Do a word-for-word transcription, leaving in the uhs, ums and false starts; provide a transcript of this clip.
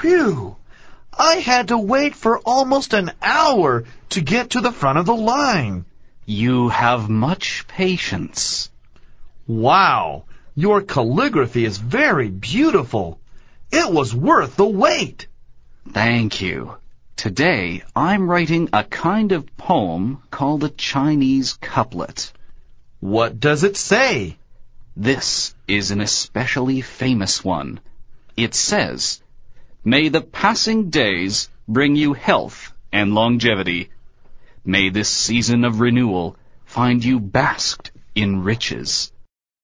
Phew! I had to wait for almost an hour to get to the front of the line. You have much patience. Wow! Your calligraphy is very beautiful. It was worth the wait. Thank you. Today, I'm writing a kind of poem called a Chinese couplet. What does it say? This is an especially famous one. It says, "May the passing days bring you health and longevity. May this season of renewal find you basked in riches."